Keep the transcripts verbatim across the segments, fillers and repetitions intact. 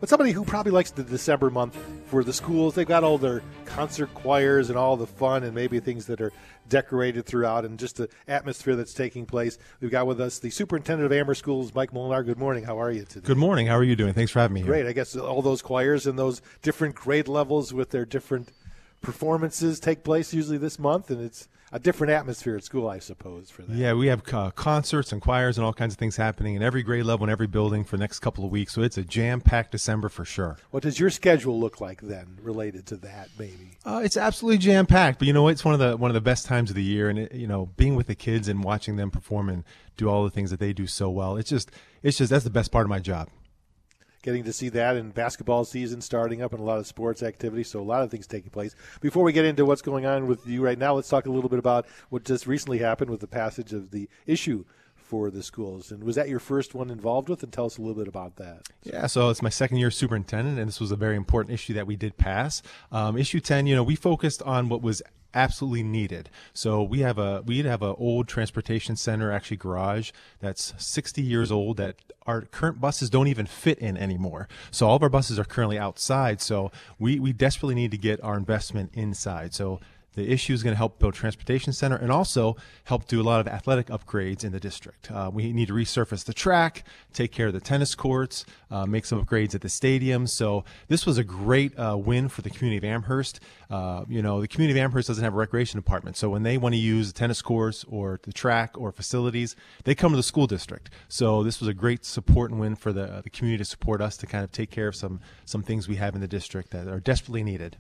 But somebody who probably likes the December month for the schools, they've got all their concert choirs and all the fun and maybe things that are decorated throughout and just the atmosphere that's taking place. We've got with us the superintendent of Amherst Schools, Mike Molnar. Good morning. How are you today? Good morning. How are you doing? Thanks for having me here. Great. I guess all those choirs and those different grade levels with their different performances take place usually this month, and it's a different atmosphere at school, I suppose, for that. Yeah, we have uh, concerts and choirs and all kinds of things happening in every grade level in every building for the next couple of weeks. So it's a jam-packed December for sure. What does your schedule look like then, related to that, maybe? Uh, it's absolutely jam-packed, but you know what? It's one of the one of the best times of the year, and it, you know, being with the kids and watching them perform and do all the things that they do so well. It's just, it's just that's the best part of my job. Getting to see that, and basketball season starting up and a lot of sports activity, so a lot of things taking place. Before we get into what's going on with you right now, let's talk a little bit about what just recently happened with the passage of the issue for the schools. And was that your first one involved with? And tell us a little bit about that. Yeah, so it's my second year superintendent, and this was a very important issue that we did pass. Um, issue ten, you know, we focused on what was absolutely needed. So we have a we have an old transportation center, actually garage, that's sixty years old that our current buses don't even fit in anymore. So all of our buses are currently outside. So we, we desperately need to get our investment inside. So the issue is going to help build transportation center and also help do a lot of athletic upgrades in the district. Uh, we need to resurface the track, take care of the tennis courts, uh, make some upgrades at the stadium. So this was a great uh, win for the community of Amherst. Uh, you know, the community of Amherst doesn't have a recreation department. So when they want to use the tennis courts or the track or facilities, they come to the school district. So this was a great support and win for the, uh, the community to support us to kind of take care of some, some things we have in the district that are desperately needed.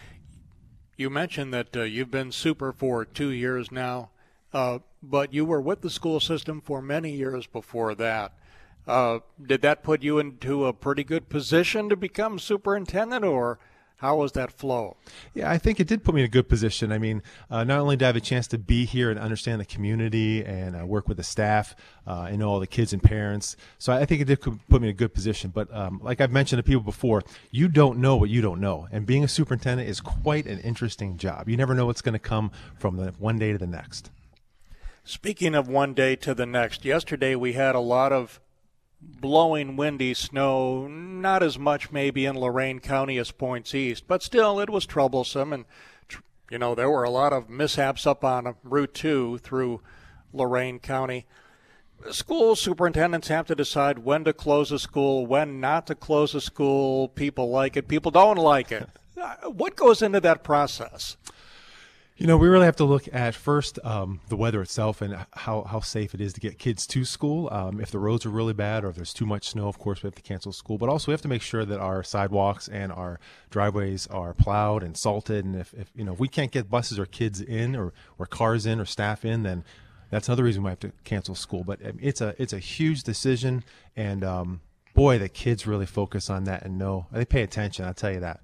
You mentioned that uh, you've been super for two years now, uh, but you were with the school system for many years before that. Uh, did that put you into a pretty good position to become superintendent, or how was that flow? Yeah, I think it did put me in a good position. I mean, uh, not only did I have a chance to be here and understand the community and uh, work with the staff uh, and know all the kids and parents, so I think it did put me in a good position. But um, like I've mentioned to people before, you don't know what you don't know. And being a superintendent is quite an interesting job. You never know what's going to come from the one day to the next. Speaking of one day to the next, yesterday we had a lot of blowing windy snow, not as much maybe in Lorain County as points east, but still it was troublesome. And, you know, there were a lot of mishaps up on Route two through Lorain County. School superintendents have to decide when to close a school, when not to close a school. People like it, people don't like it. What goes into that process? You know, we really have to look at first um, the weather itself and how, how safe it is to get kids to school. Um, if the roads are really bad or if there's too much snow, of course, we have to cancel school. But also we have to make sure that our sidewalks and our driveways are plowed and salted. And if, if you know, if we can't get buses or kids in or, or cars in or staff in, then that's another reason we have to cancel school. But it's a, it's a huge decision. And, um, boy, the kids really focus on that and know. They pay attention, I'll tell you that.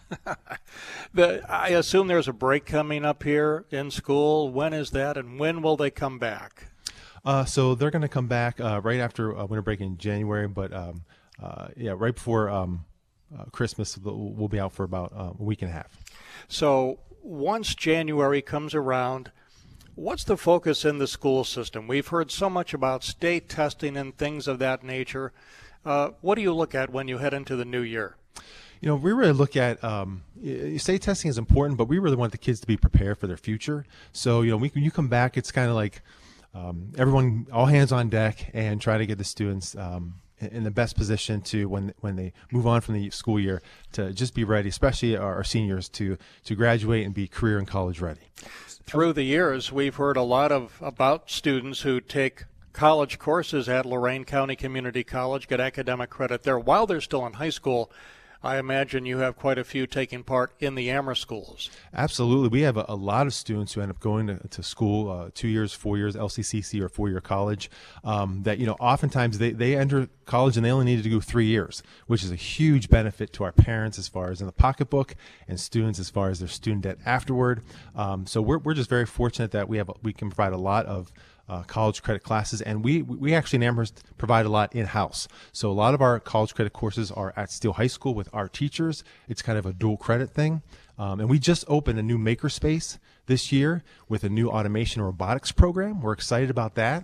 the, I assume there's a break coming up here in school. When is that, and when will they come back? Uh, so they're going to come back uh, right after uh, winter break in January, but um, uh, yeah, right before um, uh, Christmas, we'll be out for about uh, a week and a half. So once January comes around, what's the focus in the school system? We've heard so much about state testing and things of that nature. Uh, what do you look at when you head into the new year? You know, we really look at um, state testing is important, but we really want the kids to be prepared for their future. So, you know, we, when you come back, it's kind of like um, everyone, all hands on deck, and try to get the students um, in the best position to when when they move on from the school year to just be ready, especially our, our seniors, to to graduate and be career and college ready. Through the years, we've heard a lot of about students who take college courses at Lorain County Community College, get academic credit there while they're still in high school. I imagine you have quite a few taking part in the Amherst schools. Absolutely. We have a, a lot of students who end up going to, to school, uh, two years, four years, L C C C or four-year college, um, that, you know, oftentimes they, they enter college and they only need to go three years, which is a huge benefit to our parents as far as in the pocketbook and students as far as their student debt afterward. Um, so we're, we're just very fortunate that we have we can provide a lot of Uh, college credit classes, and we we actually in Amherst provide a lot in-house. So a lot of our college credit courses are at Steele High School with our teachers. It's kind of a dual credit thing. Um, and we just opened a new makerspace this year with a new automation and robotics program. We're excited about that.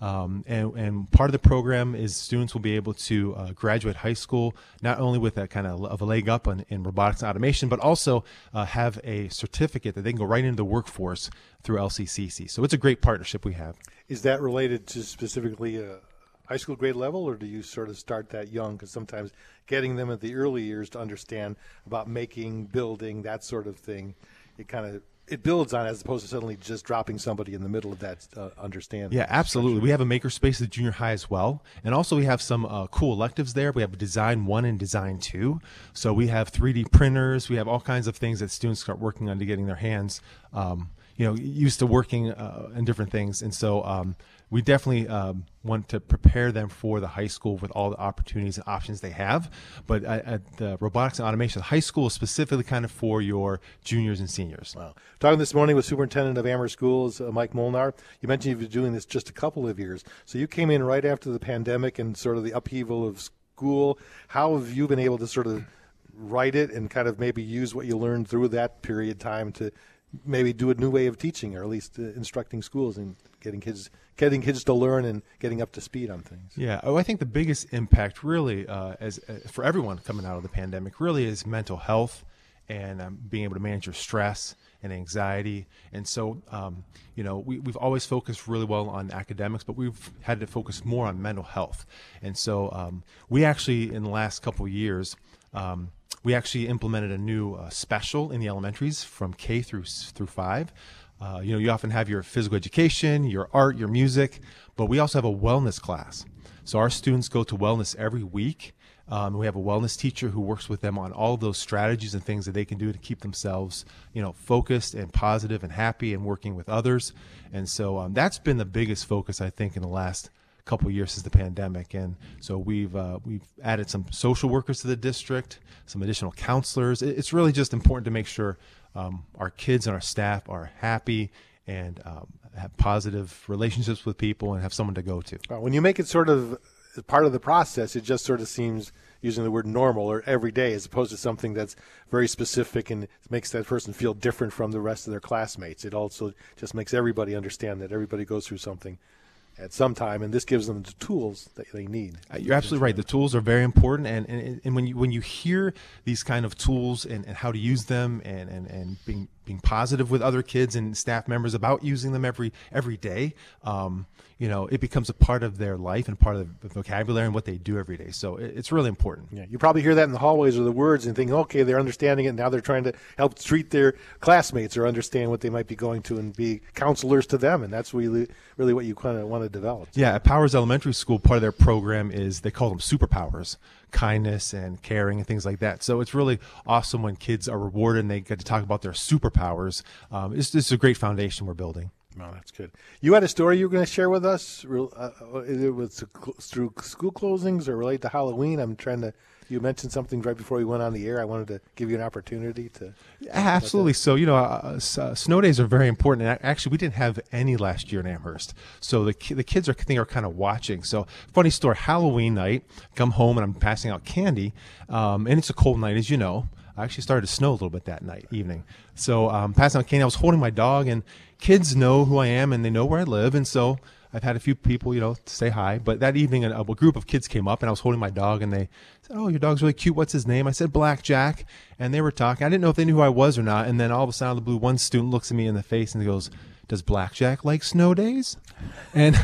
Um, and, and part of the program is students will be able to uh, graduate high school not only with a kind of, of a leg up on, in robotics and automation, but also uh, have a certificate that they can go right into the workforce through L C C C. So it's a great partnership we have. Is that related to specifically a high school grade level, or do you sort of start that young? Because sometimes getting them at the early years to understand about making, building, that sort of thing, it kind of it builds on, as opposed to suddenly just dropping somebody in the middle of that uh, understanding. Yeah, absolutely. We have a makerspace at junior high as well. And also we have some uh, cool electives there. We have design one and design two. So we have three D printers. We have all kinds of things that students start working on to getting their hands, um, you know, used to working uh, in different things. And so um, we definitely um, want to prepare them for the high school with all the opportunities and options they have. But at, at the robotics and automation, high school is specifically kind of for your juniors and seniors. Wow. Talking this morning with Superintendent of Amherst Schools, uh, Mike Molnar. You mentioned you've been doing this just a couple of years. So you came in right after the pandemic and sort of the upheaval of school. How have you been able to sort of write it and kind of maybe use what you learned through that period of time to maybe do a new way of teaching, or at least uh, instructing schools and getting kids getting kids to learn and getting up to speed on things? Yeah, oh, I think the biggest impact really uh, as uh, for everyone coming out of the pandemic really is mental health and um, being able to manage your stress and anxiety. And so, um, you know, we, we've always focused really well on academics, but we've had to focus more on mental health. And so um, we actually, in the last couple of years, um, we actually implemented a new uh, special in the elementaries from K through through five. Uh, you know, you often have your physical education, your art, your music, but we also have a wellness class. So our students go to wellness every week. Um, we have a wellness teacher who works with them on all of those strategies and things that they can do to keep themselves, you know, focused and positive and happy and working with others. And so um, that's been the biggest focus, I think, in the last couple of years since the pandemic. And so we've uh, we've added some social workers to the district, some additional counselors. It's really just important to make sure um, our kids and our staff are happy and um, have positive relationships with people and have someone to go to. When you make it sort of part of the process, it just sort of seems, using the word normal or every day, as opposed to something that's very specific and makes that person feel different from the rest of their classmates. It also just makes everybody understand that everybody goes through something at some time, and this gives them the tools that they need. You're absolutely right. The tools are very important, and, and, and when you when you hear these kind of tools and, and how to use them, and, and, and being being positive with other kids and staff members about using them every every day, um, you know, it becomes a part of their life and part of the vocabulary and what they do every day. So it, it's really important. Yeah, you probably hear that in the hallways or the words and think, okay, they're understanding it. Now they're trying to help treat their classmates or understand what they might be going to and be counselors to them. And that's really, really what you kind of want to develop. Yeah, at Powers Elementary School, part of their program is they call them superpowers, kindness and caring and things like that. So it's really awesome when kids are rewarded and they get to talk about their superpowers. Um, it's, it's a great foundation we're building. Oh, that's good. You had a story you were going to share with us. Uh, it was through school closings or related to Halloween. I'm trying to. You mentioned something right before we went on the air. I wanted to give you an opportunity to. Absolutely. So, you know, uh, uh, snow days are very important. And actually, we didn't have any last year in Amherst. So the the kids are, I think, are kind of watching. So, funny story, Halloween night, come home and I'm passing out candy. Um, and it's a cold night, as you know. I actually started to snow a little bit that night, evening. So um, passing out candy, I was holding my dog, and kids know who I am and they know where I live. And so I've had a few people, you know, say hi. But that evening, a, a group of kids came up, and I was holding my dog, and they said, "Oh, your dog's really cute. What's his name?" I said, "Blackjack." And they were talking. I didn't know if they knew who I was or not. And then all of a sudden, out of the blue, one student looks at me in the face and he goes, "Does Blackjack like snow days?" And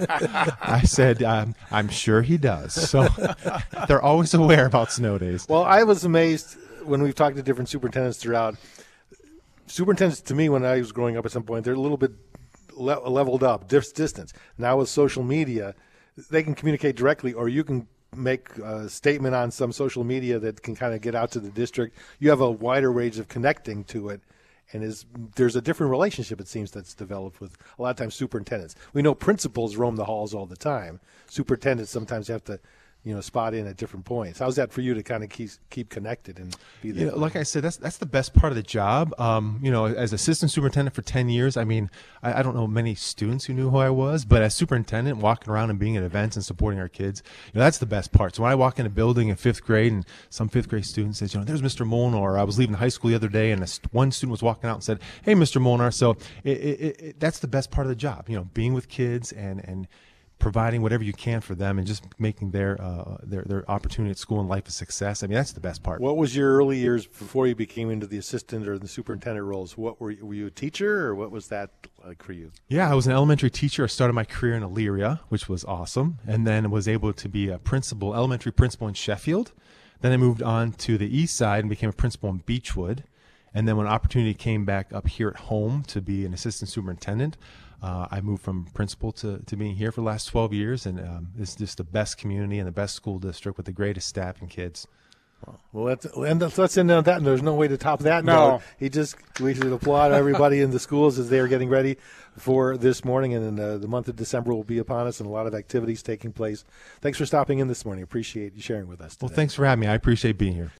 I said, um, "I'm sure he does." So they're always aware about snow days. Well, I was amazed when we've talked to different superintendents throughout. Superintendents, to me, when I was growing up at some point, they're a little bit le- leveled up, dis- distance. Now with social media, they can communicate directly, or you can make a statement on some social media that can kind of get out to the district. You have a wider range of connecting to it. And is there's a different relationship, it seems, that's developed with a lot of times superintendents. We know principals roam the halls all the time. Superintendents sometimes have to, you know, spot in at different points. How's that for you to kind of keep keep connected and be there? You know, like I said, that's that's the best part of the job. Um, you know, as assistant superintendent for ten years, I mean, I, I don't know many students who knew who I was, but as superintendent, walking around and being at events and supporting our kids, you know, that's the best part. So when I walk in a building in fifth grade and some fifth grade student says, you know, "There's Mister Molnar," or I was leaving high school the other day and a, one student was walking out and said, "Hey, Mister Molnar." So it, it, it, that's the best part of the job, you know, being with kids and and providing whatever you can for them and just making their uh, their their opportunity at school and life a success. I mean, that's the best part. What was your early years before you became into the assistant or the superintendent roles? What were you, were you a teacher, or what was that like for you? Yeah, I was an elementary teacher. I started my career in Elyria, which was awesome, and then was able to be a principal, elementary principal in Sheffield. Then I moved on to the east side and became a principal in Beechwood. And then when opportunity came back up here at home to be an assistant superintendent, uh, I moved from principal to, to being here for the last twelve years. And um, it's just the best community and the best school district with the greatest staff and kids. Well, let's, and let's end on that. And there's no way to top that. No. Note. He just, we should applaud everybody in the schools as they are getting ready for this morning. And uh, the month of December will be upon us and a lot of activities taking place. Thanks for stopping in this morning. Appreciate you sharing with us today. Well, thanks for having me. I appreciate being here.